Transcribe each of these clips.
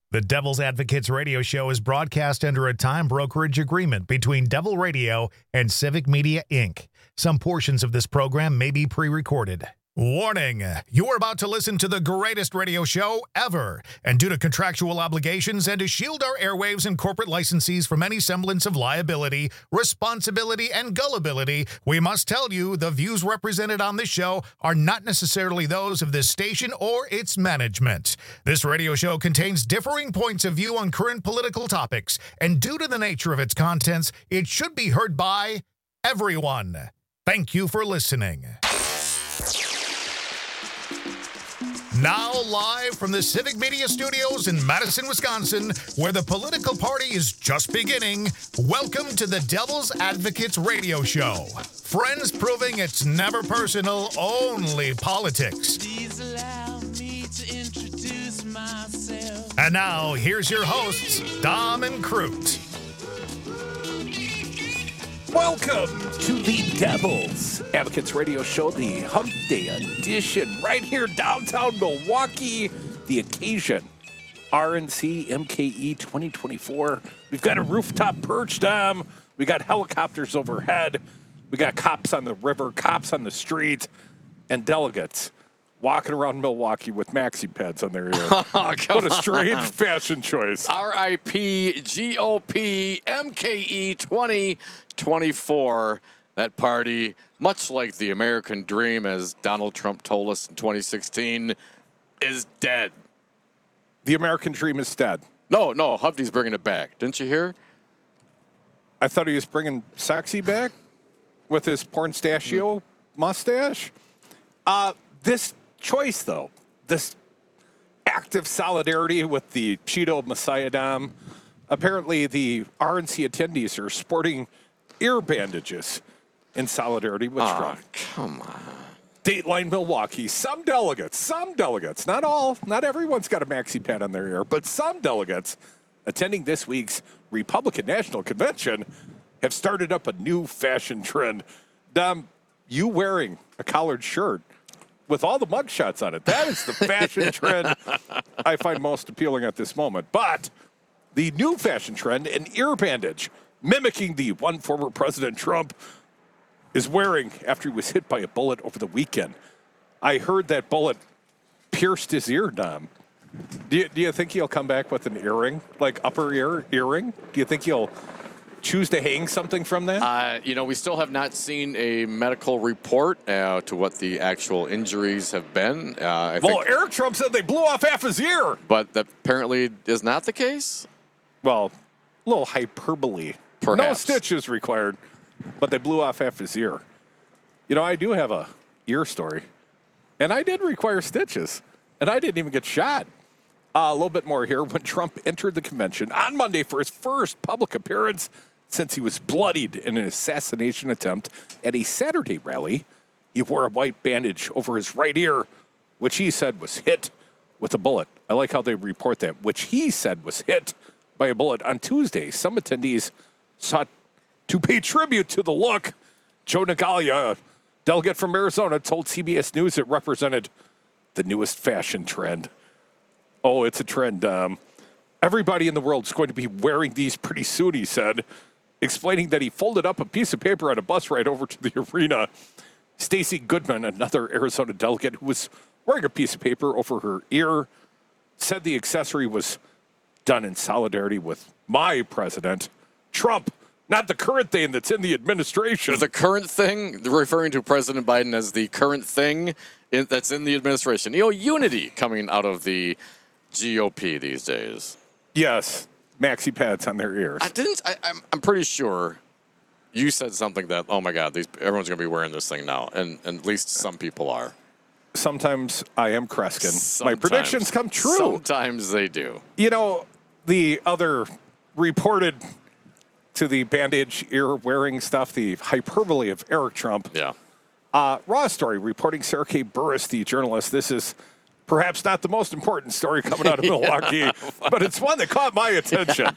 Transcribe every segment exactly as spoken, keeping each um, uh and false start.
The Devil's Advocates radio show is broadcast under a time brokerage agreement between Devil Radio and Civic Media, Incorporated. Some portions of this program may be pre-recorded. Warning, you are about to listen to the greatest radio show ever. And due to contractual obligations and to shield our airwaves and corporate licensees from any semblance of liability, responsibility, and gullibility, we must tell you the views represented on this show are not necessarily those of this station or its management. This radio show contains differing points of view on current political topics, and due to the nature of its contents, it should be heard by everyone. Thank you for listening. Now live from the Civic Media Studios in Madison, Wisconsin, where the political party is just beginning, welcome to the Devil's Advocates radio show. Friends proving it's never personal, only politics. Please allow me to introduce myself. And now, here's your hosts, Dom and Crute. Welcome to the Devil's Advocates Radio Show, the Hump Day edition, right here downtown Milwaukee. The occasion, R N C M K E twenty twenty-four. We've got a rooftop perch, Dom. We got helicopters overhead. We got cops on the river, cops on the street, and delegates walking around Milwaukee with maxi pads on their ear. Oh, what a strange fashion choice. R I P G O P M K E twenty twenty-four. That party, much like the American dream, as Donald Trump told us in twenty sixteen, is dead. The American dream is dead. No, no, Huffy's bringing it back. Didn't you hear? I thought he was bringing sexy back with his pornstachio mustache. Uh, this choice, though, this act of solidarity with the Cheeto Messiah Dom, apparently the R N C attendees are sporting ear bandages in solidarity with Oh, Trump. come on. Dateline Milwaukee, some delegates, some delegates, not all, not everyone's got a maxi pad on their ear, but some delegates attending this week's Republican National Convention have started up a new fashion trend. Dom, you wearing a collared shirt with all the mugshots on it, that is the fashion trend I find most appealing at this moment. But the new fashion trend, an ear bandage, mimicking the one former President Trump is wearing after he was hit by a bullet over the weekend. I heard that bullet pierced his ear, Dom. Do you, do you think he'll come back with an earring, like upper ear earring? Do you think he'll choose to hang something from that? Uh, you know, we still have not seen a medical report uh, to what the actual injuries have been. Uh, I well, think, Eric Trump said they blew off half his ear. but that apparently is not the case. Well, a little hyperbole. No Perhaps. stitches required, but they blew off half his ear. You know, I do have a ear story, and I did require stitches, and I didn't even get shot. Uh, a little bit more here. When Trump entered the convention on Monday for his first public appearance since he was bloodied in an assassination attempt at a Saturday rally, he wore a white bandage over his right ear, which he said was hit with a bullet. I like how they report that, which he said was hit by a bullet. On Tuesday, some attendees sought to pay tribute to the look. Joe Nagalia, a delegate from Arizona, told C B S News it represented the newest fashion trend. Oh, it's a trend. Um, everybody in the world is going to be wearing these pretty soon, he said, explaining that he folded up a piece of paper on a bus ride over to the arena. Stacey Goodman, another Arizona delegate who was wearing a piece of paper over her ear, said the accessory was done in solidarity with my president, Trump, not the current thing that's in the administration. The current thing, referring to President Biden as the current thing in, that's in the administration. You know, unity coming out of the G O P these days. Yes, maxi pads on their ears. I didn't. I, I'm. I'm pretty sure you said something that. Oh my God, these everyone's going to be wearing this thing now, and, and at least some people are. Sometimes I am Kreskin. Sometimes. My predictions come true. Sometimes they do. You know, the other reported to the bandage ear wearing stuff, the hyperbole of Eric Trump. Yeah. Uh, Raw Story reporting Sarah K. Burris, the journalist. This is perhaps not the most important story coming out of Milwaukee, yeah. but it's one that caught my attention.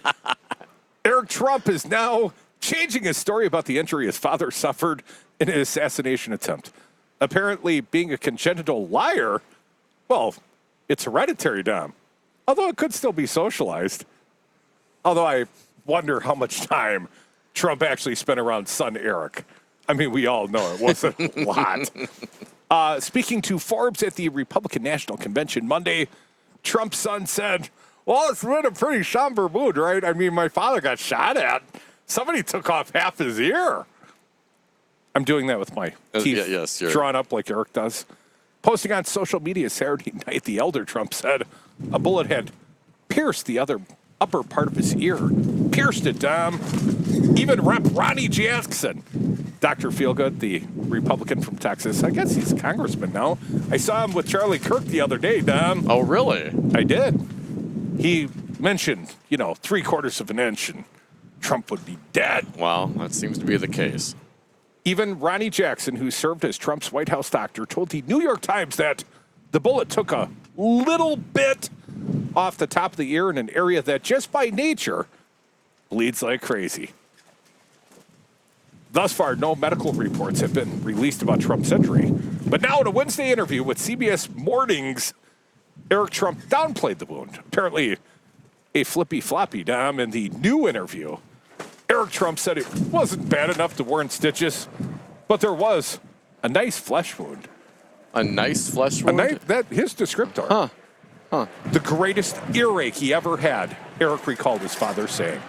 Eric Trump is now changing his story about the injury his father suffered in an assassination attempt. Apparently, being a congenital liar, well, it's hereditary, Dom. Although it could still be socialized. Although I wonder how much time Trump actually spent around son Eric. I mean, we all know it wasn't a lot. Uh, speaking to Forbes at the Republican National Convention Monday, Trump's son said, well, it's been a pretty somber mood, right? I mean, my father got shot at. Somebody took off half his ear. I'm doing that with my Uh, teeth yeah, yes, you're- drawn up like Eric does. Posting on social media Saturday night, the elder Trump said a bullet had pierced the other upper part of his ear. Pierced it, Dom. Even Rep Ronnie Jackson, Doctor Feelgood, the Republican from Texas. I guess he's a congressman now. I saw him with Charlie Kirk the other day, Dom. Oh, really? I did. He mentioned, you know, three quarters of an inch and Trump would be dead. Well, that seems to be the case. Even Ronnie Jackson, who served as Trump's White House doctor, told the New York Times that the bullet took a little bit off the top of the ear in an area that just by nature bleeds like crazy. Thus far, no medical reports have been released about Trump's injury. But now in a Wednesday interview with C B S Mornings, Eric Trump downplayed the wound. Apparently a flippy floppy, Dom, in the new interview. Eric Trump said it wasn't bad enough to warrant stitches, but there was a nice flesh wound. A nice flesh A wound? nice, that his descriptor. Huh. Huh. The greatest earache he ever had, Eric recalled his father saying.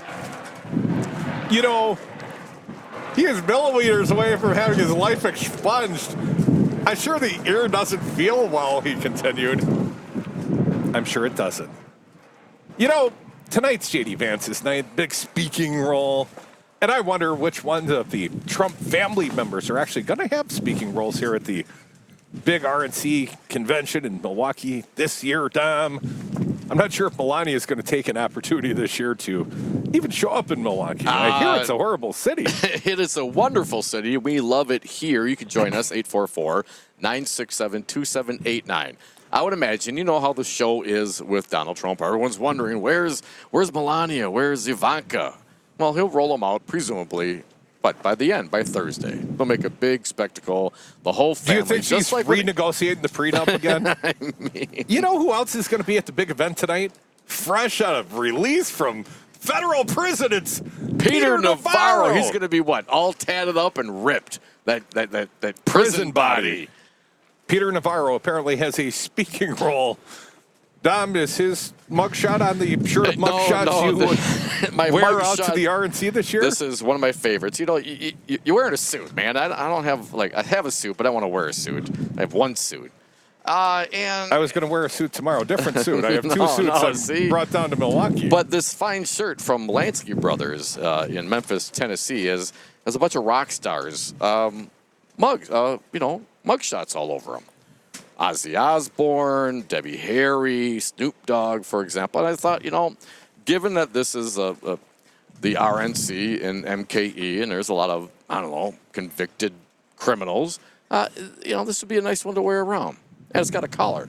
You know, he is millimeters away from having his life expunged. I'm sure the ear doesn't feel well, he continued. I'm sure it doesn't. You know, tonight's J D Vance's night, big speaking role. And I wonder which ones of the Trump family members are actually going to have speaking roles here at the big R N C convention in Milwaukee this year, Dom. I'm not sure if Melania is going to take an opportunity this year to even show up in Milwaukee. I hear it's a horrible city. It is a wonderful city. We love it here. You can join us, eight four four, nine six seven, two seven eight nine. I would imagine, you know how the show is with Donald Trump. Everyone's wondering, where's where's Melania? Where's Ivanka? Well, he'll roll them out, presumably, but by the end, by Thursday. They'll make a big spectacle. The whole Do family. you think just she's like when- renegotiating the prenup again? I mean, You know who else is going to be at the big event tonight? Fresh out of release from federal prison, it's Peter, Peter Navarro. Navarro. He's going to be what? All tatted up and ripped. That that that, that prison, Prison body. body. Peter Navarro apparently has a speaking role. Dom, is his mugshot on the shirt of No, mugshots no, you the- would my wear mug out to shot- the R N C this year? This is one of my favorites. You know, you, you, you're wearing a suit, man. I, I don't have, like, I have a suit, but I want to wear a suit. I have one suit. Uh, and I was going to wear a suit tomorrow, different suit. I have two No, suits no, I see? brought down to Milwaukee. But this fine shirt from Lansky Brothers uh, in Memphis, Tennessee, is has a bunch of rock stars, um, mug, uh, you know, mug shots all over them. Ozzy Osbourne, Debbie Harry, Snoop Dogg, for example. And I thought, you know, given that this is a, a, the R N C and M K E, and there's a lot of, I don't know, convicted criminals, uh, you know, this would be a nice one to wear around. And it's got a collar.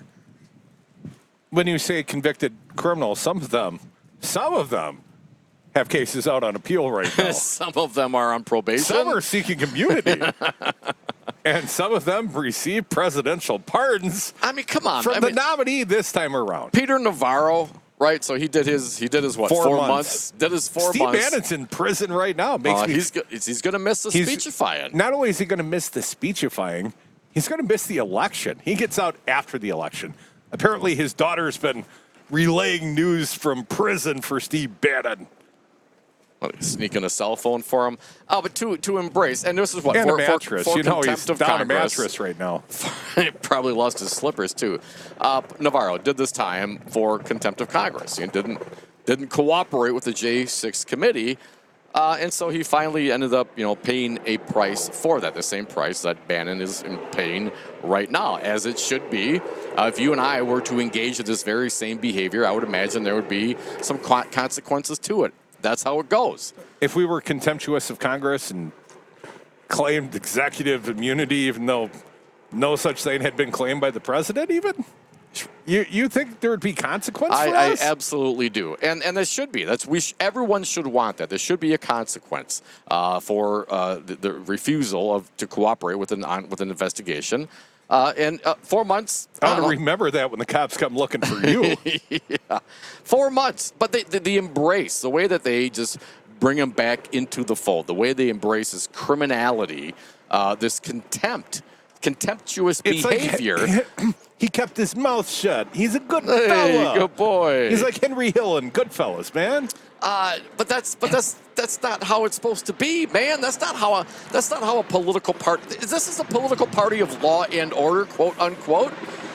when you say convicted criminals, some of them, some of them have cases out on appeal right now. Some of them are on probation. Some are seeking immunity. And some of them receive presidential pardons I mean, come on. from I the mean, nominee this time around. Peter Navarro, right? So he did his, he did his what? Four Four, months. months. Did his four Steve months. Bannon's in prison right now. Makes Uh, me, he's, go- he's going to miss the he's- speechifying. Not only is he going to miss the speechifying, he's going to miss the election. He gets out after the election. Apparently, his daughter's been relaying news from prison for Steve Bannon. Sneaking a cell phone for him. Oh, but to to embrace, and this is what And for, a for- mattress. for you know, he's contempt of down a Congress. mattress right now. He probably lost his slippers too. Uh, Navarro did this time for contempt of Congress. He didn't didn't cooperate with the J six committee, uh, and so he finally ended up, you know, paying a price for that. The same price that Bannon is paying right now, as it should be. Uh, if you and I were to engage in this very same behavior, I would imagine there would be some co- consequences to it. That's how it goes. If we were contemptuous of Congress and claimed executive immunity, even though no such thing had been claimed by the president, even you you think there would be consequence I, for I us? absolutely do, and and there should be. That's we. Sh- everyone should want that. There should be a consequence uh, for uh, the, the refusal of to cooperate with an on, with an investigation. Uh, and uh, four months. I I want don't to know. remember that when the cops come looking for you. yeah, four months. But they, the, the embrace, the way that they just bring him back into the fold, the way they embrace his criminality, uh, this contempt, contemptuous It's behavior. Like, he kept his mouth shut. He's a good Hey, fella. good boy. He's like Henry Hill in Goodfellas, man. Uh, but that's but that's that's not how it's supposed to be, man. That's not how a that's not how a political party. This is a political party of law and order, quote unquote.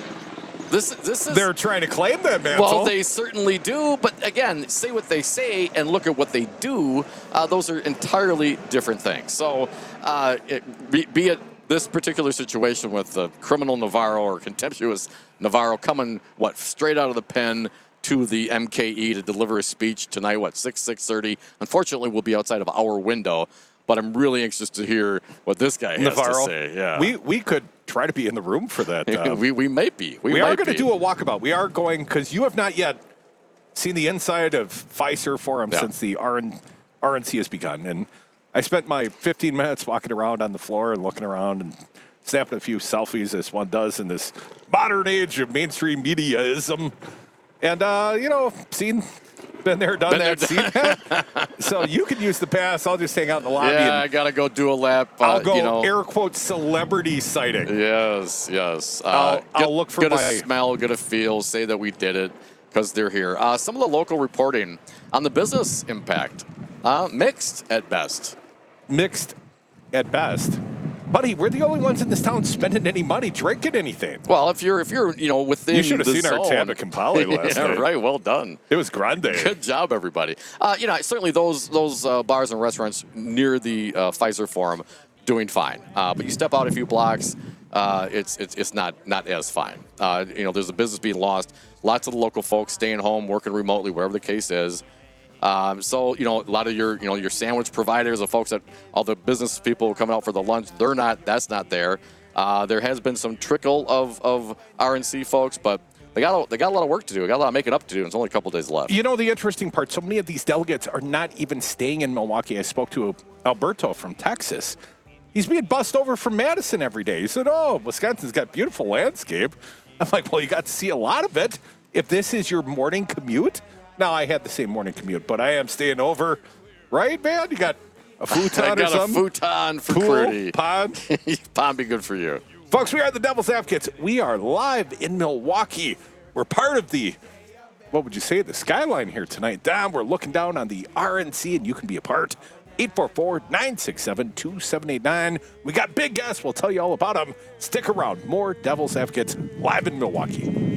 This this is. They're trying to claim that, man. Well, they certainly do, but again, say what they say and look at what they do. Uh, those are entirely different things. So, uh, it, be, be it this particular situation with the criminal Navarro or contemptuous Navarro coming what straight out of the pen to the M K E to deliver a speech tonight, what, six, six thirty. Unfortunately, we'll be outside of our window, but I'm really anxious to hear what this guy has Navarro, to say. Yeah. we we could try to be in the room for that. Uh, we, we may be. We, we might are going to be. do a walkabout. We are going, because you have not yet seen the inside of Pfizer Forum Yeah. since the R N, R N C has begun. And I spent my fifteen minutes walking around on the floor and looking around and snapping a few selfies, as one does in this modern age of mainstream mediaism. And, uh, you know, seen, been there, done Been that, there, seen that. So you can use the pass. I'll just hang out in the lobby. Yeah, I and got to go do a lap. Uh, I'll go you know. air quote celebrity sighting. Yes, yes. Uh, I'll- get, I'll look for get my- a smell, get a feel, say that we did it because they're here. Uh, some of the local reporting on the business impact, uh, mixed at best. Mixed at best. Buddy, we're the only ones in this town spending any money, drinking anything. Well, if you're if you're you know within You should have the seen our zone- tab at Campali last yeah, night. right. Well done. It was grande. Good job, everybody. Uh, you know, certainly those those uh, bars and restaurants near the uh, Pfizer Forum doing fine. Uh, but you step out a few blocks, uh, it's it's it's not not as fine. Uh, you know, there's a business being lost. Lots of the local folks staying home, working remotely, wherever the case is. Um, so you know, a lot of your you know your sandwich providers, the folks that all the business people coming out for the lunch, they're not. That's not there. Uh, there has been some trickle of of R N C folks, but they got a, they got a lot of work to do. They got a lot of making up to do. And it's only a couple days left. You know, the interesting part, so many of these delegates are not even staying in Milwaukee. I spoke to Alberto from Texas. He's being bussed over from Madison every day. He said, oh, Wisconsin's got beautiful landscape. I'm like, well, you got to see a lot of it. If this is your morning commute. Now, I had the same morning commute, but I am staying over. Right, man? You got a futon I or got a something? futon for Pool, Pretty. pond. Pond be good for you. Folks, we are the Devil's Advocates. We are live in Milwaukee. We're part of the, what would you say, the skyline here tonight. Dom, we're looking down on the R N C, and you can be a part. eight four four, nine six seven, two seven eight nine. We got big guests. We'll tell you all about them. Stick around. More Devil's Advocates live in Milwaukee.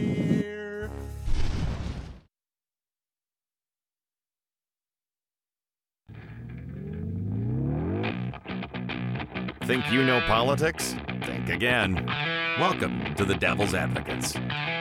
Think you know politics? Think again. Welcome to the Devil's Advocates.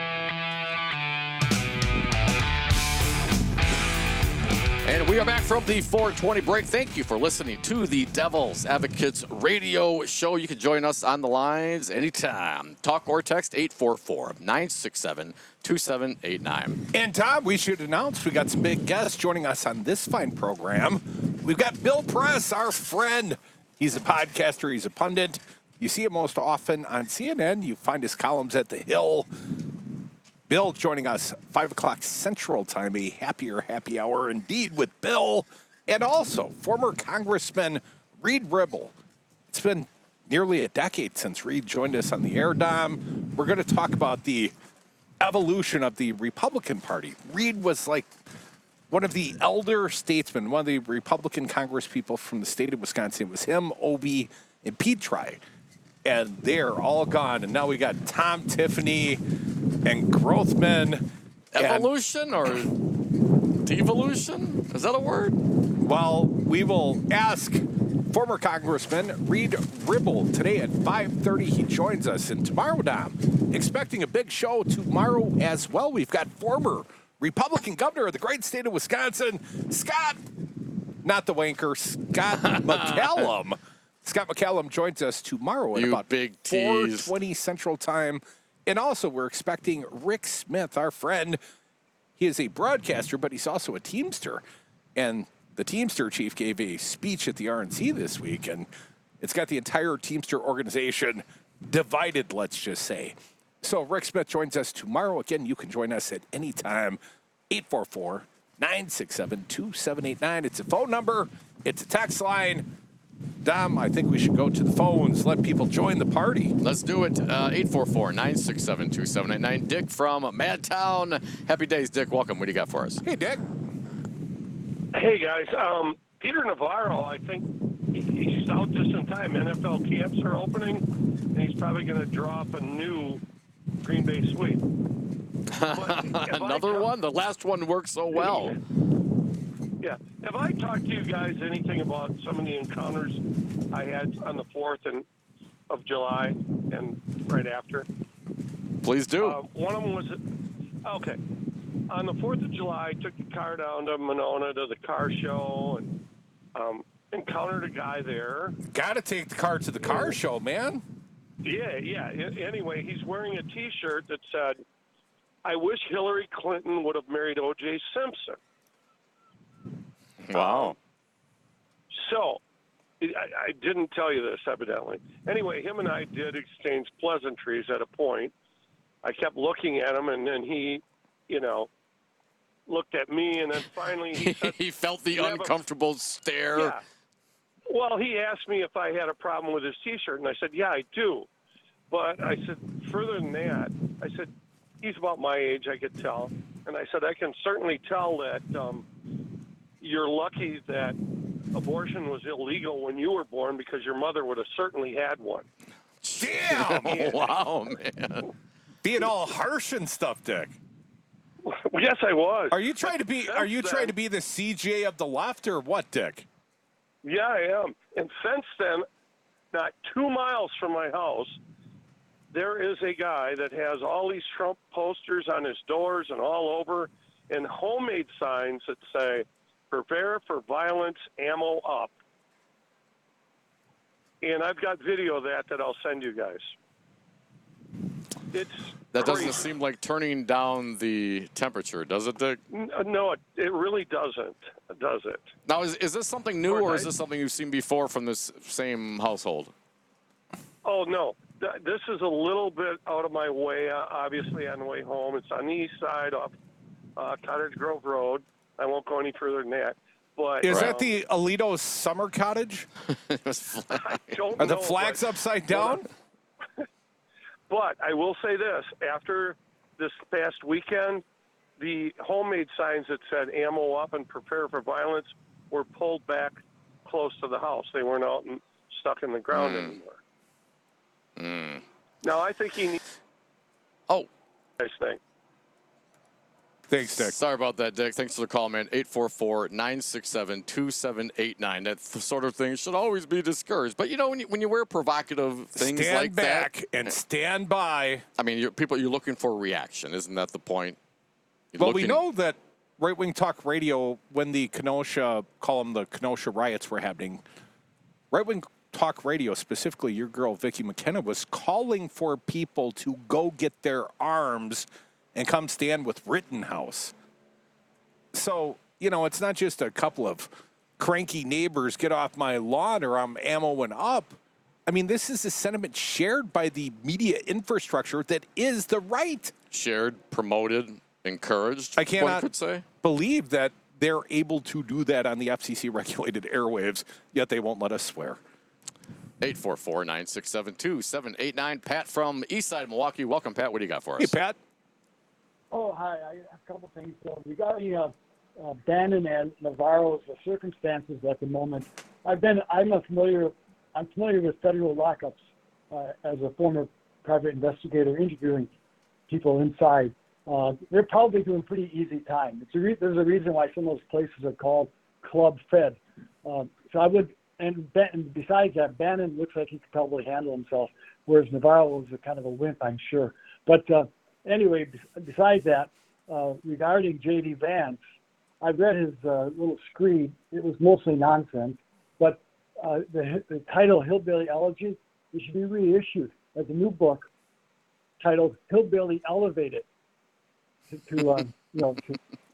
And we are back from the four twenty break. Thank you for listening to the Devil's Advocates radio show. You can join us on the lines anytime. Talk or text eight four four, nine six seven, two seven eight nine. And Tom, we should announce we got some big guests joining us on this fine program. We've got Bill Press, our friend. He's a podcaster. He's a pundit. You see him most often on C N N. You find his columns at The Hill. Bill joining us five o'clock Central Time, a happier happy hour indeed with Bill. And also former Congressman Reed Ribble. It's been nearly a decade since Reed joined us on the air, Dom. We're going to talk about the evolution of the Republican Party. Reed was like one of the elder statesmen, one of the Republican congresspeople from the state of Wisconsin. It was him, Obie, and Petri. And they're all gone. And now we got Tom Tiffany and Grothman. Evolution or devolution? Is that a word? Well, we will ask former Congressman Reed Ribble today at five thirty. He joins us. And tomorrow, Dom, expecting a big show tomorrow as well. We've got former Republican governor of the great state of Wisconsin, Scott, not the wanker, Scott McCallum. Scott McCallum joins us tomorrow at You about big four tease. twenty Central Time. And also, we're expecting Rick Smith, our friend. He is a broadcaster, but he's also a Teamster. And the Teamster chief gave a speech at the R N C this week, and it's got the entire Teamster organization divided, let's just say. So Rick Smith joins us tomorrow. Again, you can join us at any time. eight four four, nine six seven, two seven eight nine. It's a phone number. It's a text line. Dom, I think we should go to the phones. Let people join the party. Let's do it. Uh, eight four four, nine six seven, two seven eight nine. Dick from Madtown. Happy days, Dick. Welcome. What do you got for us? Hey, Dick. Hey, guys. Um, Peter Navarro, I think he- he's out just in time. N F L camps are opening, and he's probably going to draw up a new Green Bay sweep. But if I Another talk- one? The last one worked so well. Yeah. Have I talked to you guys anything about some of the encounters I had on the fourth and of July and right after? Please do. Uh, one of them was, okay, on the fourth of July, I took the car down to Monona to the car show and um, encountered a guy there. Got to take the car to the car show, man. Yeah, yeah. A- Anyway, he's wearing a T-shirt that said, I wish Hillary Clinton would have married O J Simpson. Wow. So, I, I didn't tell you this, evidently. Anyway, him and I did exchange pleasantries at a point. I kept looking at him, and then he, you know, looked at me, and then finally he said, He felt the "You have a-" uncomfortable stare. Yeah. Well, he asked me if I had a problem with his T-shirt, and I said, yeah, I do. But I said, further than that, I said, he's about my age, I could tell. And I said, I can certainly tell that um, you're lucky that abortion was illegal when you were born because your mother would have certainly had one. Damn! Oh, wow, man. Being all harsh and stuff, Dick. Yes, I was. Are you trying to be? Are you Since trying to then- be the C J of the left or what, Dick? Yeah, I am. And since then, not two miles from my house, there is a guy that has all these Trump posters on his doors and all over, and homemade signs that say, prepare for violence, ammo up. And I've got video of that that I'll send you guys. It's That doesn't crazy. seem like turning down the temperature, does it, Dick? N- No, it, it really doesn't, does it? Now, is, is this something new, or is Fortnite? this something you've seen before from this same household? Oh, no. Th- This is a little bit out of my way, uh, obviously, on the way home. It's on the east side off uh, Cottage Grove Road. I won't go any further than that. But Is um, that the Alito summer cottage? It was flat. I don't Are the know, flags but- upside down? But I will say this. After this past weekend, the homemade signs that said ammo up and prepare for violence were pulled back close to the house. They weren't out and stuck in the ground Mm. anymore. Mm. Now, I think he needs Oh, this thing. Thanks, Dick. sorry about that, Dick. Thanks for the call, man. eight four four, nine six seven, two seven eight nine. That th- sort of thing should always be discouraged. But, you know, when you, when you wear provocative things Stand like back that, and stand by. I mean, you're, people, you're looking for a reaction. Isn't that the point? You're Well, we looking- know that right wing talk radio, when the Kenosha, call them the Kenosha riots were happening, right wing talk radio, specifically your girl Vicky McKenna, was calling for people to go get their arms and come stand with Rittenhouse. So, you know, it's not just a couple of cranky neighbors get off my lawn or I'm ammoing up. I mean, this is a sentiment shared by the media infrastructure that is the right. shared, promoted, encouraged, I one cannot could say. believe that they're able to do that on the F C C-regulated airwaves, yet they won't let us swear. eight four four, nine six seven, two seven eight nine. Pat from Eastside Milwaukee. Welcome, Pat. What do you got for us? Hey, Pat. Oh, hi. I have a couple things. So regarding uh, uh, Bannon and Navarro's uh, circumstances at the moment, I've been I'm a familiar I'm familiar with federal lockups uh, as a former private investigator interviewing people inside. Uh, they're probably doing pretty easy time. It's a re- there's a reason why some of those places are called Club Fed. Uh, so I would and, ben, and besides that, Bannon looks like he could probably handle himself, whereas Navarro was a kind of a wimp, I'm sure. But uh, Anyway, besides that, uh, regarding J D Vance, I read his uh, little screed. It was mostly nonsense, but uh, the, the title Hillbilly Elegy, it should be reissued as a new book titled Hillbilly Elevated. To, to uh, you know,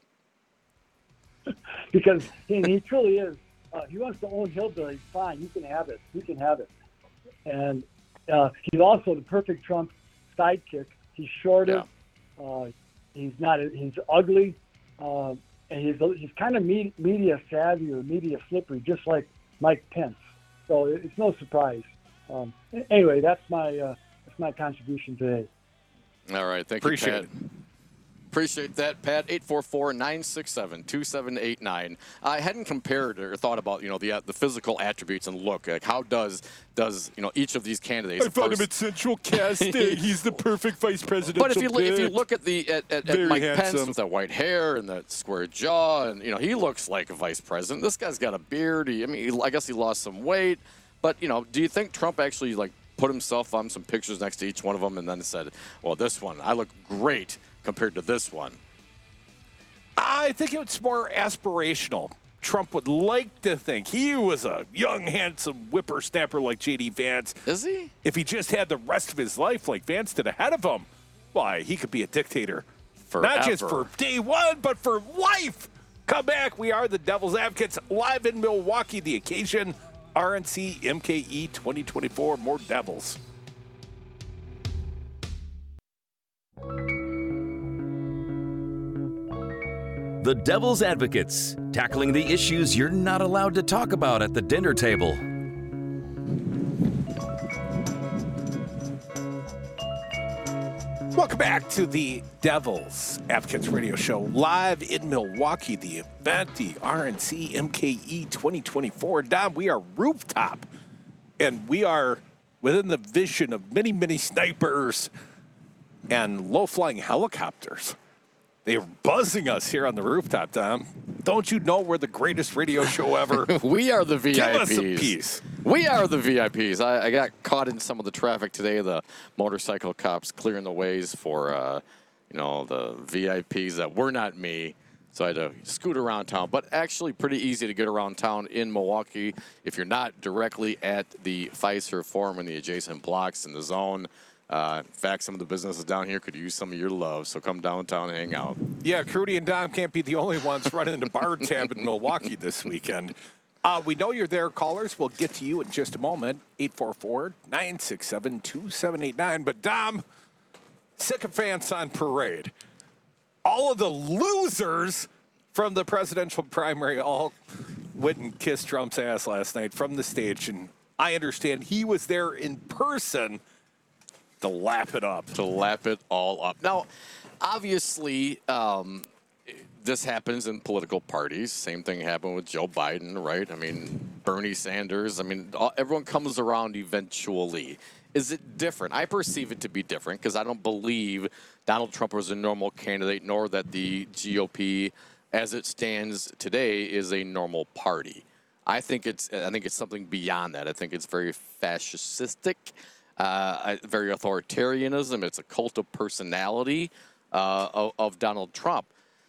to, because he, he truly is. Uh, if he wants to own Hillbilly, fine, you can have it. You can have it. And uh, he's also the perfect Trump sidekick. He's shorter. Yeah. Uh, he's not. He's ugly, uh, and he's he's kind of me, media savvy or media slippery, just like Mike Pence. So it's no surprise. Um, anyway, that's my uh, that's my contribution today. All right, thank Appreciate you, Pat. Appreciate that, Pat. eight four four, nine six seven, two seven eight nine. I hadn't compared or thought about, you know, the uh, the physical attributes and look. Like how does does you know each of these candidates? I found him at Central Casting. He's the perfect vice presidential But if you look, if you pick. look at the at, at, at Very Mike Pence handsome. with that white hair and that square jaw, and you know he looks like a vice president. This guy's got a beard. He, I mean, he, I guess he lost some weight. But you know, do you think Trump actually like put himself on some pictures next to each one of them and then said, "Well, this one I look great compared to this one"? I think it's more aspirational. Trump would like to think he was a young, handsome whippersnapper like J D Vance. Is he? If he just had the rest of his life like Vance did ahead of him, why, he could be a dictator. Not just Forever. for day one, but for life. Come back. We are the Devil's Advocates live in Milwaukee. The occasion, R N C M K E twenty twenty-four. More Devils. The Devil's Advocates, tackling the issues you're not allowed to talk about at the dinner table. Welcome back to the Devil's Advocates Radio Show, live in Milwaukee. The event, the R N C M K E twenty twenty-four. Dom, we are rooftop, and we are within the vision of many, many snipers and low-flying helicopters. They're buzzing us here on the rooftop, Dom. Don't you know we're the greatest radio show ever? We are the V I Ps. Give us a piece. We are the V I Ps. I, I got caught in some of the traffic today. The motorcycle cops clearing the ways for, uh, you know, the V I Ps that were not me. So I had to scoot around town. But actually pretty easy to get around town in Milwaukee if you're not directly at the Fiserv Forum and the adjacent blocks in the zone. Uh, in fact, some of the businesses down here could use some of your love, so come downtown and hang out. Yeah, Crudy and Dom can't be the only ones running into Bar Tab in Milwaukee this weekend. Uh, we know you're there, callers. We'll get to you in just a moment. eight four four, nine six seven, two seven eight nine. But, Dom, sycophants on parade. All of the losers from the presidential primary all went and kissed Trump's ass last night from the stage. And I understand he was there in person to lap it up. To lap it all up. Now, obviously, um, this happens in political parties. Same thing happened with Joe Biden, right? I mean, Bernie Sanders. I mean, all, everyone comes around eventually. Is it different? I perceive it to be different because I don't believe Donald Trump was a normal candidate, nor that the G O P, as it stands today, is a normal party. I think it's. I think it's something beyond that. I think it's very fascistic. Uh, very authoritarianism. It's a cult of personality uh, of, of Donald Trump.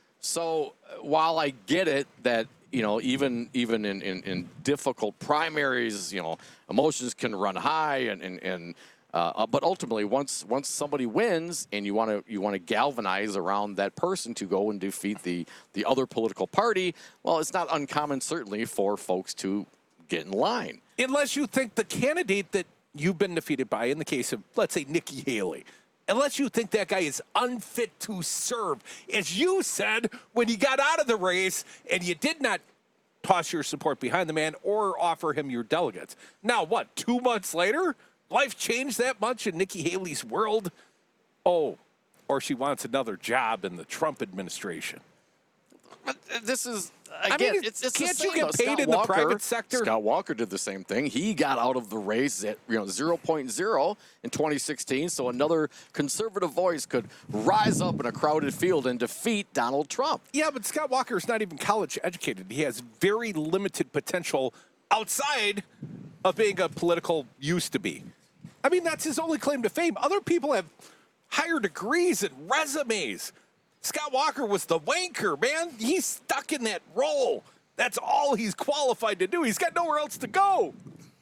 So while I get it that, you know, even even in, in, in difficult primaries, you know, emotions can run high, and and, and uh, but ultimately once once somebody wins and you want to you want to galvanize around that person to go and defeat the the other political party, well, it's not uncommon certainly for folks to get in line. Unless you think the candidate that you've been defeated by, in the case of, let's say, Nikki Haley, unless you think that guy is unfit to serve, as you said when you got out of the race and you did not toss your support behind the man or offer him your delegates. Now, what, two months later, life changed that much in Nikki Haley's world? Oh, or she wants another job in the Trump administration. But this is, I again, mean, it's, it's can't the you same, get though. paid Scott in the Walker, private sector? Scott Walker did the same thing. He got out of the race at, you know, zero point zero in twenty sixteen, so another conservative voice could rise up in a crowded field and defeat Donald Trump. Yeah, but Scott Walker is not even college educated. He has very limited potential outside of being a political used to be. I mean, that's his only claim to fame. Other people have higher degrees and resumes. Scott Walker was the wanker, man. He's stuck in that role. That's all he's qualified to do. He's got nowhere else to go.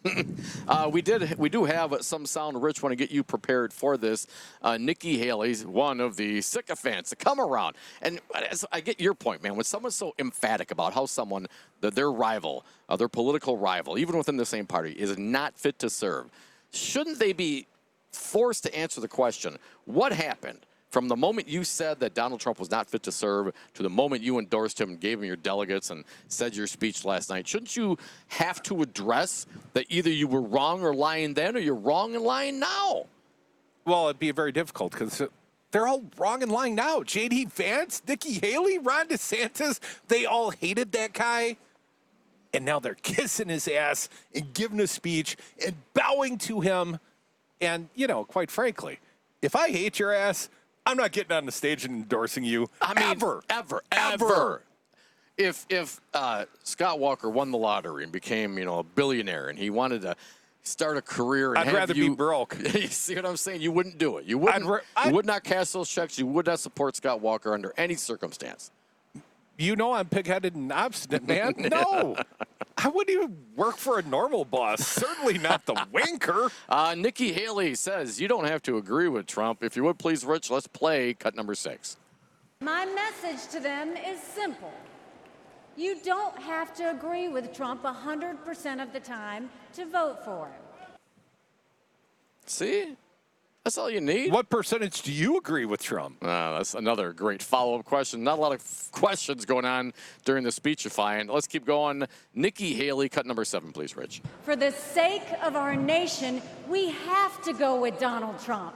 Uh, we did. We do have some sound. Rich, want to get you prepared for this. Uh, Nikki Haley's one of the sycophants to come around, and as I get your point, man. When someone's so emphatic about how someone, that their rival, uh, their political rival, even within the same party, is not fit to serve, shouldn't they be forced to answer the question, what happened from the moment you said that Donald Trump was not fit to serve to the moment you endorsed him and gave him your delegates and said your speech last night? Shouldn't you have to address that either you were wrong or lying then or you're wrong and lying now? Well, it'd be very difficult because they're all wrong and lying now. J D Vance, Nikki Haley, Ron DeSantis, they all hated that guy. And now they're kissing his ass and giving a speech and bowing to him. And, you know, quite frankly, if I hate your ass, I'm not getting on the stage and endorsing you. I mean, ever, ever, ever. ever. If if uh, Scott Walker won the lottery and became, you know, a billionaire, and he wanted to start a career, and I'd have rather you, be broke. You see what I'm saying? You wouldn't do it. You wouldn't. I'd, I'd, you would not cash those checks. You would not support Scott Walker under any circumstance. You know I'm pig-headed and obstinate, man. No. I wouldn't even work for a normal boss. Certainly not the wanker. Uh, Nikki Haley says you don't have to agree with Trump. If you would please, Rich, let's play cut number six. My message to them is simple. You don't have to agree with Trump one hundred percent of the time to vote for him. See? That's all you need. What percentage do you agree with Trump? Uh, that's another great follow-up question. Not a lot of f- questions going on during the speechifying. Let's keep going. Nikki Haley, cut number seven, please, Rich. For the sake of our nation, we have to go with Donald Trump.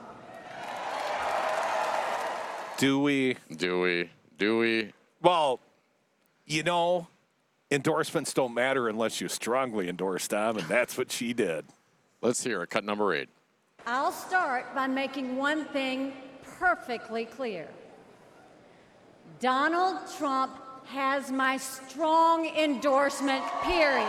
Do we? Do we? Do we? Well, you know, endorsements don't matter unless you strongly endorse them, and that's what she did. Let's hear it. Cut number eight. I'll start by making one thing perfectly clear. Donald Trump has my strong endorsement, period.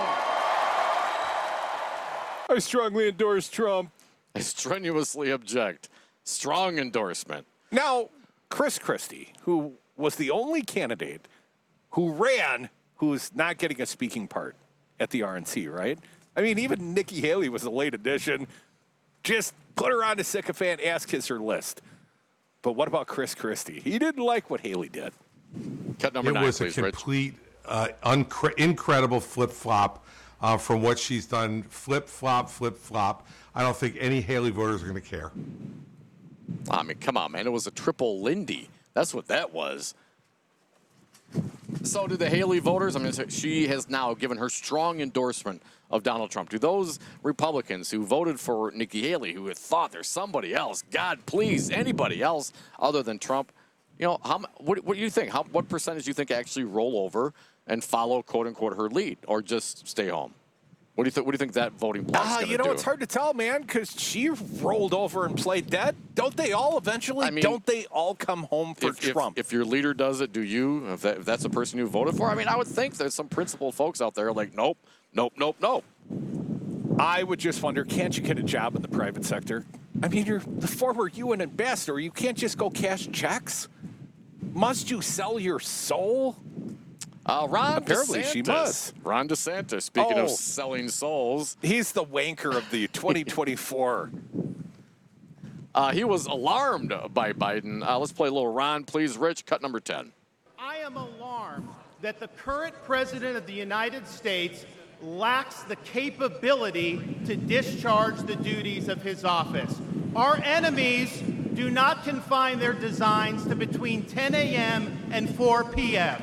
I strongly endorse Trump. I strenuously object. Strong endorsement. Now, Chris Christie, who was the only candidate who ran who's not getting a speaking part at the R N C, right? I mean, even Nikki Haley was a late addition. Just put her on a sycophant, ask his her list. But what about Chris Christie? He didn't like what Haley did. Cut number it nine, was please, a Rich. complete, uh, uncre- incredible flip-flop uh, from what she's done. Flip-flop, flip-flop. I don't think any Haley voters are going to care. I mean, come on, man. It was a triple Lindy. That's what that was. So do the Haley voters? I mean, she has now given her strong endorsement of Donald Trump. Do those Republicans who voted for Nikki Haley, who had thought there's somebody else, God, please, anybody else other than Trump, you know, how, what, what do you think? How, what percentage do you think actually roll over and follow, quote unquote, her lead, or just stay home? What do you think? What do you think that voting bloc is Ah, going to you know, do? it's hard to tell, man, because she rolled over and played dead. Don't they all eventually? I mean, don't they all come home for if, if- Trump? If, your leader does it, do you? If, that, if that's the person you voted for? I mean, I would think there's some principled folks out there like, nope, nope, nope, nope. I would just wonder, can't you get a job in the private sector? I mean, you're the former U N ambassador. You can't just go cash checks. Must you sell your soul? Uh, Ron Apparently DeSantis. she must. Ron DeSantis, speaking Oh. of selling souls, He's the wanker of the twenty twenty-four. uh, he was alarmed by Biden. Uh, let's play a little Ron, please. Rich, cut number ten. I am alarmed that the current president of the United States lacks the capability to discharge the duties of his office. Our enemies do not confine their designs to between ten a.m. and four p.m.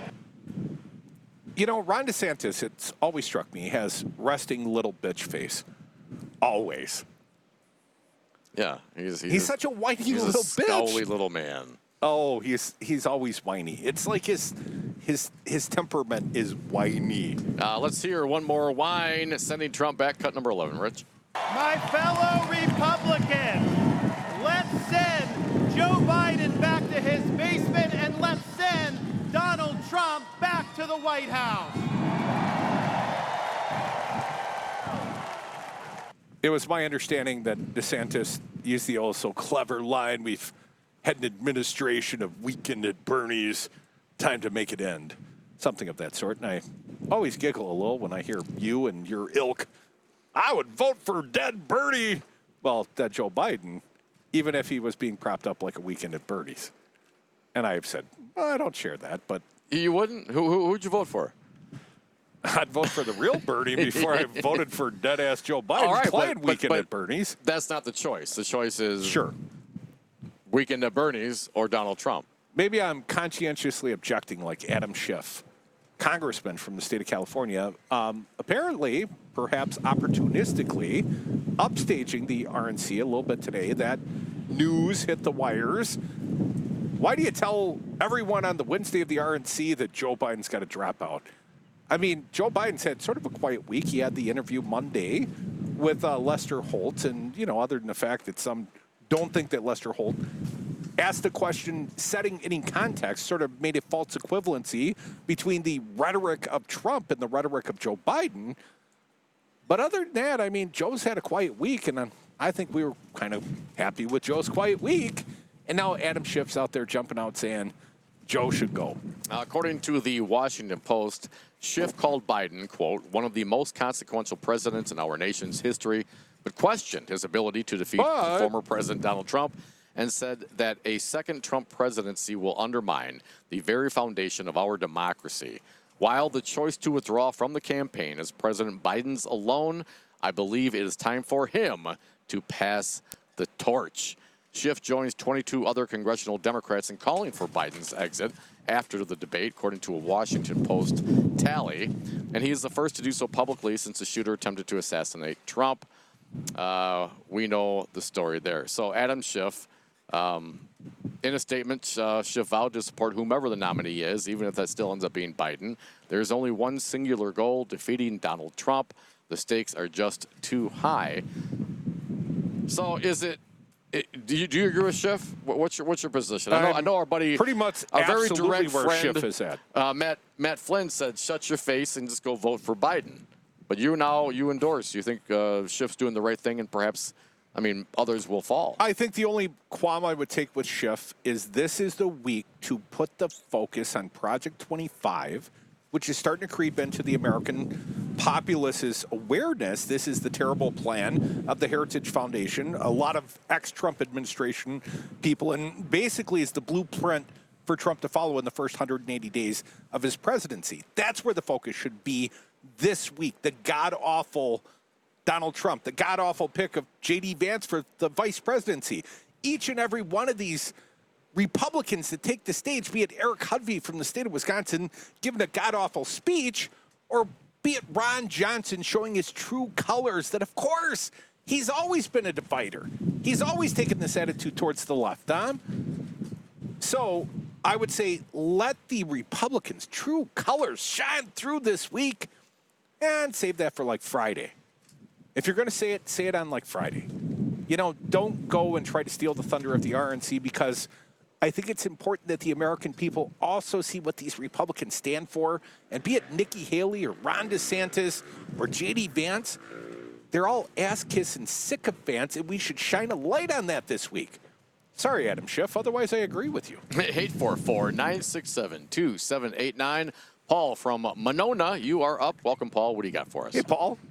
You know, Ron DeSantis, it's always struck me, has resting little bitch face. Always. Yeah, he's he's, He's such a whiny he's little a bitch. scowly little man. Oh, he's he's always whiny. It's like his his his temperament is whiny. Uh, let's hear one more whine, sending Trump back. Cut number eleven, Rich. My fellow Republicans, let's send Joe Biden back to his basement and let's send Donald Trump back to the White House. It was my understanding that DeSantis used the oh so clever line, we've had an administration of weekend at Bernie's, time to make it end. Something of that sort. And I always giggle a little when I hear you and your ilk. I would vote for dead Bernie. Well, dead Joe Biden, even if he was being propped up like a weekend at Bernie's. And I've said, well, I don't share that, but You wouldn't? Who, who who'd you vote for? I'd vote for the real Bernie before I voted for dead-ass Joe Biden. All right, playing but- weekend but- at Bernie's. That's not the choice. The choice is Sure. weekend at Bernie's or Donald Trump. Maybe I'm conscientiously objecting like Adam Schiff, congressman from the state of California, um, apparently, perhaps opportunistically, upstaging the R N C a little bit today. That news hit the wires. Why do you tell everyone on the Wednesday of the R N C that Joe Biden's got to drop out? I mean, Joe Biden's had sort of a quiet week. He had the interview Monday with uh, Lester Holt, and, you know, other than the fact that some don't think that Lester Holt asked the question, setting it in context, sort of made a false equivalency between the rhetoric of Trump and the rhetoric of Joe Biden. But other than that, I mean, Joe's had a quiet week, and I think we were kind of happy with Joe's quiet week. And now Adam Schiff's out there jumping out saying Joe should go. Uh, according to the Washington Post, Schiff called Biden, quote, one of the most consequential presidents in our nation's history, but questioned his ability to defeat But- former President Donald Trump and said that a second Trump presidency will undermine the very foundation of our democracy. While the choice to withdraw from the campaign is President Biden's alone, I believe it is time for him to pass the torch. Schiff joins twenty-two other congressional Democrats in calling for Biden's exit after the debate, according to a Washington Post tally. And he is the first to do so publicly since the shooter attempted to assassinate Trump. Uh, we know the story there. So Adam Schiff, um, in a statement, uh, Schiff vowed to support whomever the nominee is, even if that still ends up being Biden. There's only one singular goal, defeating Donald Trump. The stakes are just too high. So is it, it do, you, do you agree with Schiff? What- What's your what's your position? I know, I know our buddy, Pretty much a very absolutely direct where friend, Schiff is at. Uh, Matt Matt Flynn said, "Shut your face and just go vote for Biden." But you now you endorse. You think uh, Schiff's doing the right thing, and perhaps, I mean, others will fall. I think the only qualm I would take with Schiff is this is the week to put the focus on Project twenty-five, which is starting to creep into the American populace's awareness. This is the terrible plan of the Heritage Foundation. A lot of ex-Trump administration people, and basically is the blueprint for Trump to follow in the first one hundred eighty days of his presidency. That's where the focus should be this week. The god-awful Donald Trump, the god-awful pick of J D Vance for the vice presidency. Each and every one of these Republicans that take the stage, be it Eric Hudvey from the state of Wisconsin giving a god-awful speech, or be it Ron Johnson showing his true colors, that, of course, he's always been a divider. He's always taken this attitude towards the left, Dom. So I would say let the Republicans' true colors shine through this week and save that for, like, Friday. If you're going to say it, say it on, like, Friday. You know, don't go and try to steal the thunder of the R N C, because I think it's important that the American people also see what these Republicans stand for. And be it Nikki Haley or Ron DeSantis or J D Vance, they're all ass-kissing sycophants, and we should shine a light on that this week. Sorry, Adam Schiff. Otherwise, I agree with you. eight four four, nine six seven, two seven eight nine. Paul from Monona, you are up. Welcome, Paul. What do you got for us? Hey, Paul.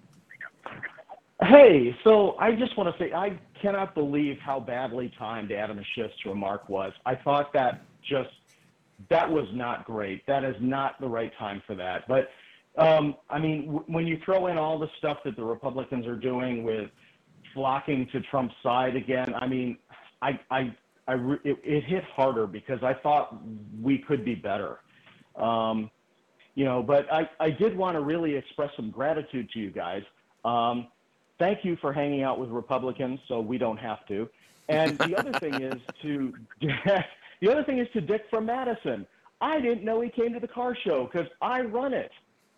Hey, so I just want to say I cannot believe how badly timed Adam Schiff's remark was. I thought that just, that was not great. That is not the right time for that. But, um, I mean, w- when you throw in all the stuff that the Republicans are doing with flocking to Trump's side again, I mean, I, I, I re- it, it hit harder because I thought we could be better. Um, you know, but I, I did want to really express some gratitude to you guys. Um, Thank you for hanging out with Republicans, so we don't have to. And the other thing is to the other thing is to Dick from Madison. I didn't know he came to the car show because I run it.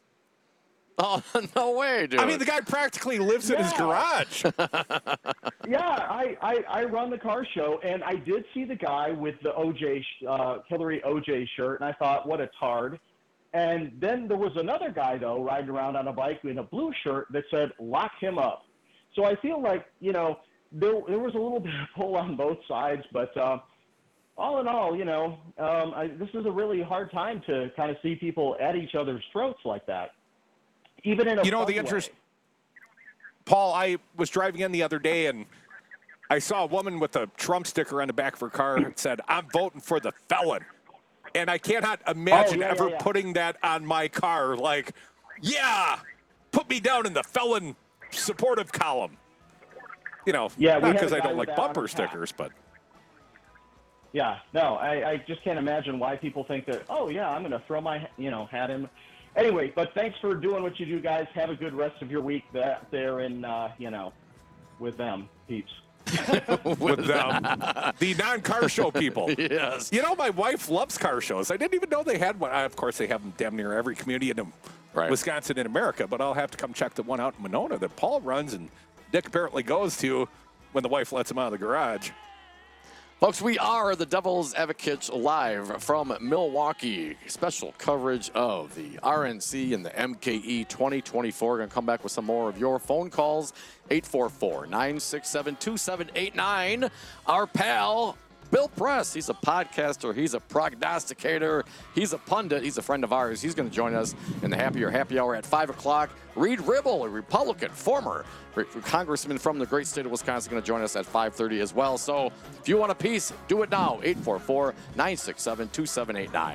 Oh, no way, dude. I mean, the guy practically lives in his Yeah. garage. Yeah, I, I, I run the car show, and I did see the guy with the O J uh, Hillary O J shirt, and I thought, what a tard. And then there was another guy, though, riding around on a bike in a blue shirt that said, lock him up. So I feel like, you know, there, there was a little bit of pull on both sides, but uh, all in all, you know, um, I, this is a really hard time to kind of see people at each other's throats like that, even in a You know, fun the way. interest, Paul, I was driving in the other day, and I saw a woman with a Trump sticker on the back of her car that said, I'm voting for the felon. And I cannot imagine Oh, yeah, ever yeah, yeah. putting that on my car. Like, yeah, put me down in the felon supportive column. You know, Yeah, we not had because a I guy don't with like that on bumper his hat. stickers, but Yeah, no, I, I just can't imagine why people think that, oh, yeah, I'm going to throw my, you know, hat in. Anyway, but thanks for doing what you do, guys. Have a good rest of your week that there in, uh, you know, with them, peeps. with them, the non-car show people. Yes. You know, my wife loves car shows. I didn't even know they had one. Uh, Of course, they have them damn near every community in Right. Wisconsin and America, but I'll have to come check the one out in Monona that Paul runs and Dick apparently goes to when the wife lets him out of the garage. Folks, we are the Devil's Advocates live from Milwaukee. Special coverage of the R N C and the M K E twenty twenty-four. We're going to come back with some more of your phone calls. eight four four, nine six seven, two seven eight nine. Our pal, Bill Press. He's a podcaster. He's a prognosticator. He's a pundit. He's a friend of ours. He's going to join us in the Happier Happy Hour at five o'clock. Reed Ribble, a Republican, former congressman from the great state of Wisconsin, going to join us at five thirty as well. So if you want a piece, do it now. eight four four, nine six seven, two seven eight nine.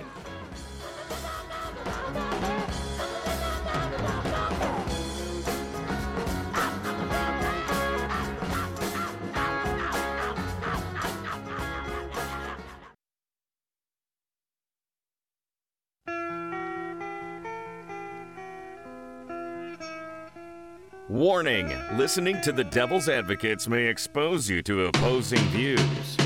Warning, listening to the Devil's Advocates may expose you to opposing views.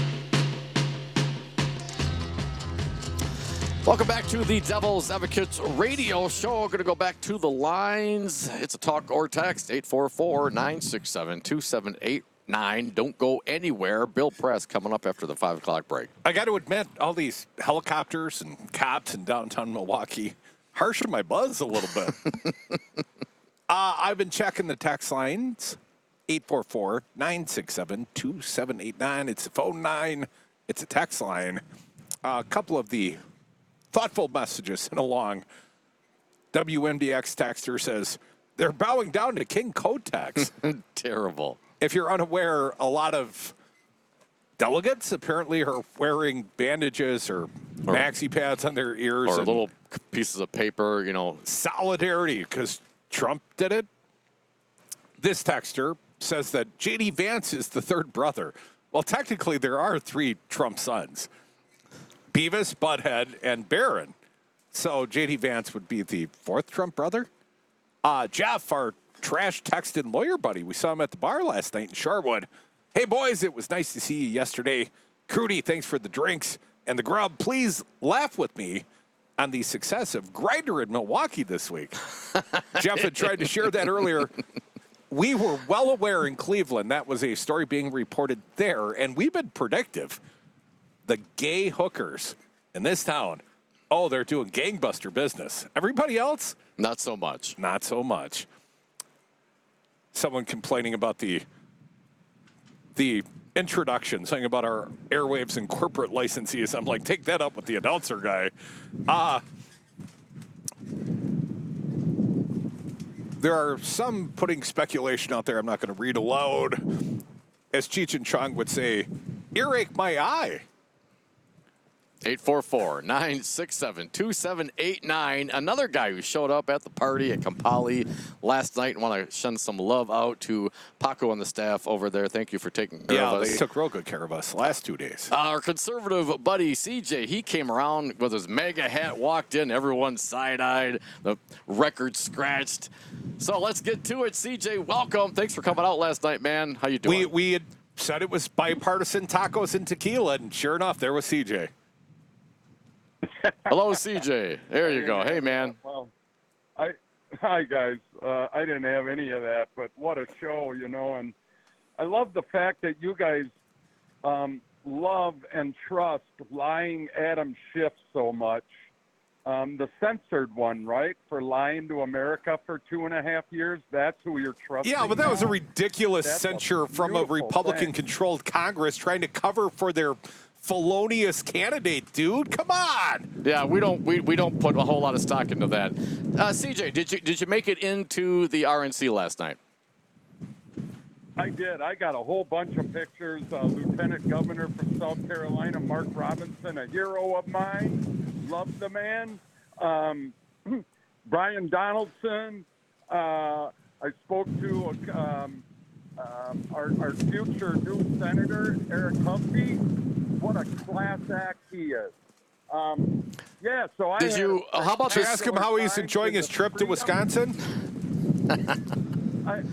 Welcome back to the Devil's Advocates radio show. We're going to go back to the lines. It's a talk or text, eight four four, nine six seven, two seven eight nine. Don't go anywhere. Bill Press coming up after the five o'clock break. I got to admit, all these helicopters and cops in downtown Milwaukee harshen my buzz a little bit. uh, I've been checking the text lines, eight four four, nine six seven, two seven eight nine. It's a phone line. It's a text line. Uh, a couple of the thoughtful messages sent along. W M D X texter says, they're bowing down to King Kotex. Terrible. If you're unaware, a lot of delegates apparently are wearing bandages or, or maxi pads on their ears. Or and little pieces of paper, you know. solidarity because Trump did it. This texter says that J D Vance is the third brother. Well, technically, there are three Trump sons. Beavis, Butthead, and Barron. So J D Vance would be the fourth Trump brother. Uh, Jeff, our trash texted lawyer buddy, we saw him at the bar last night in Sherwood. Hey, boys, it was nice to see you yesterday. Crudy, thanks for the drinks and the grub. Please laugh with me on the success of Grindr in Milwaukee this week. Jeff had tried to share that earlier. We were well aware in Cleveland that was a story being reported there, and we've been predictive. The gay hookers in this town, oh, they're doing gangbuster business. Everybody else? Not so much. Not so much. Someone complaining about the the introduction, saying about our airwaves and corporate licensees. I'm like, take that up with the announcer guy. Uh, there are some putting speculation out there I'm not going to read aloud. As Cheech and Chong would say, earache my eye. eight four four, nine six seven, two seven eight nine. Another guy who showed up at the party at Kampali last night and want to send some love out to Paco and the staff over there. Thank you for taking care Yeah, of us. they took real good care of us the last two days. Our conservative buddy C J, he came around with his mega hat, walked in, everyone side-eyed, the record scratched. So let's get to it. C J, welcome. Thanks for coming out last night, man. How you doing? We, we had said it was bipartisan tacos and tequila, and sure enough, there was C J. Hello, C J. There you go. Hey, man. Well, I hi guys. Uh, I didn't have any of that, but what a show, you know. And I love the fact that you guys um, love and trust lying Adam Schiff so much. Um, the censored one, right, for lying to America for two and a half years. That's who you're trusting. Yeah, but that was a now? ridiculous That's censure a from a beautiful Republican-controlled Congress trying to cover for their felonious candidate, dude. Come on. Yeah, we don't we, we don't put a whole lot of stock into that. Uh, C J, did you did you make it into the R N C last night? I did. I got a whole bunch of pictures. Uh, Lieutenant Governor from South Carolina, Mark Robinson, a hero of mine. Love the man. Um, Brian Donaldson. Uh, I spoke to um, um, our, our future new senator, Eric Humphrey. What a class act he is. Um, yeah, so I Did you? had a How about Ask him how he's enjoying his trip to Wisconsin. I,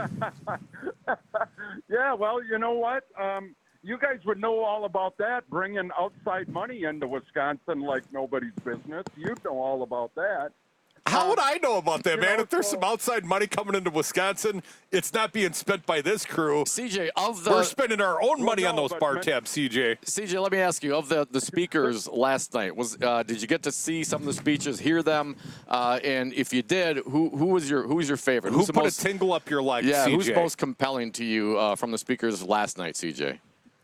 yeah, well, you know what? Um, you guys would know all about that, bringing outside money into Wisconsin like nobody's business. You'd know all about that. How would I know about that, you man? know, If there's so- some outside money coming into Wisconsin, it's not being spent by this crew. C J, of the We're spending our own Well, money on no, those but bar man- tabs, C J. C J, let me ask you, of the, the speakers last night, was uh, did you get to see some of the speeches, hear them, uh, and if you did, who who was your who was your favorite? Who Who's the put most, a tingle up your leg, yeah, C J? who's most compelling to you uh, from the speakers last night, C J?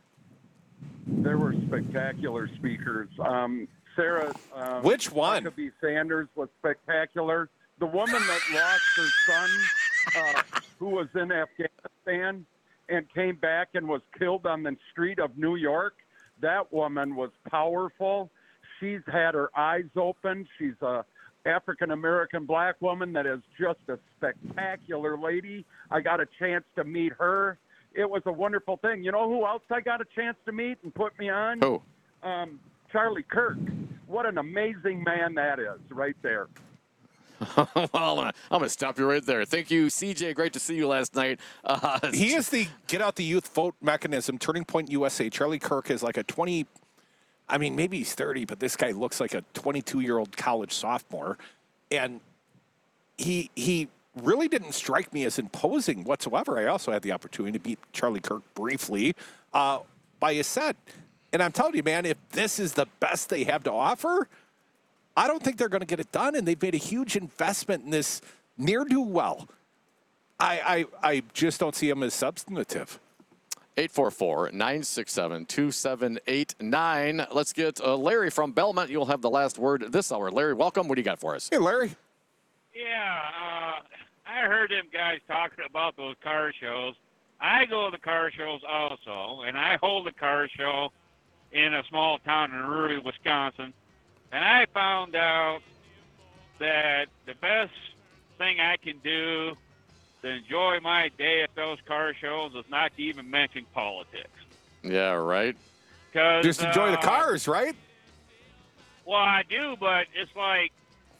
There were spectacular speakers. Um, Sarah. Um, Which one? Huckabee Sanders was spectacular. The woman that lost her son, uh, who was in Afghanistan and came back and was killed on the street of New York, that woman was powerful. She's had her eyes open. She's a African-American black woman that is just a spectacular lady. I got a chance to meet her. It was a wonderful thing. You know who else I got a chance to meet and put me on? Who? Um, Charlie Kirk. What an amazing man that is right there. well, I'm gonna, I'm gonna stop you right there. Thank you, C J. Great to see you last night. Uh, He is the get out the youth vote mechanism, Turning Point U S A. Charlie Kirk is like a twenty, I mean, maybe he's thirty, but this guy looks like a twenty-two-year-old college sophomore. And he he really didn't strike me as imposing whatsoever. I also had the opportunity to meet Charlie Kirk briefly uh, by his set. And I'm telling you, man, if this is the best they have to offer, I don't think they're going to get it done, and they've made a huge investment in this ne'er-do-well. I, I I just don't see him as substantive. eight four four, nine six seven, two seven eight nine. Let's get uh, Larry from Belmont. You'll have the last word this hour. Larry, welcome. What do you got for us? Hey, Larry. Yeah, uh, I heard them guys talking about those car shows. I go to the car shows also, and I hold a car show in a small town in Rurry, Wisconsin. And I found out that the best thing I can do to enjoy my day at those car shows is not to even mention politics. Yeah, right. Cause, Just enjoy the uh, cars, right? Well, I do, but it's like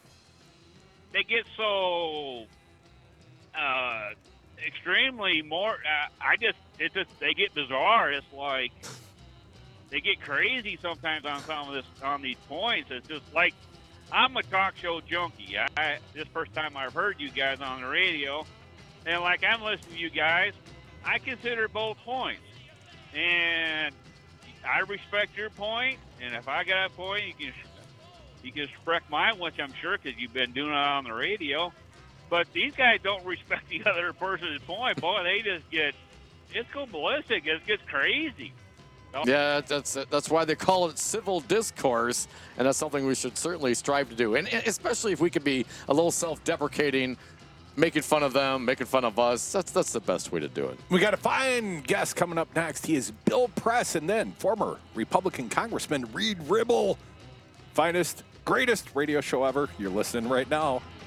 they get so uh, extremely more. Uh, I just, it just, they get bizarre. It's like they get crazy sometimes on some of this, on these points. It's just like I'm a talk show junkie. I this first time I've heard you guys on the radio, and like I'm listening to you guys, I consider both points, and I respect your point. And if I got a point, you can you can respect mine, which I'm sure because you've been doing it on the radio. But these guys don't respect the other person's point. Boy, they just get it's go ballistic. It gets crazy. Yeah, that's that's why they call it civil discourse, and that's something we should certainly strive to do. And especially if we could be a little self-deprecating, making fun of them, making fun of us. That's that's the best way to do it. We got a fine guest coming up next. He is Bill Press, and then former Republican Congressman Reed Ribble. Finest, greatest radio show ever. You're listening right now.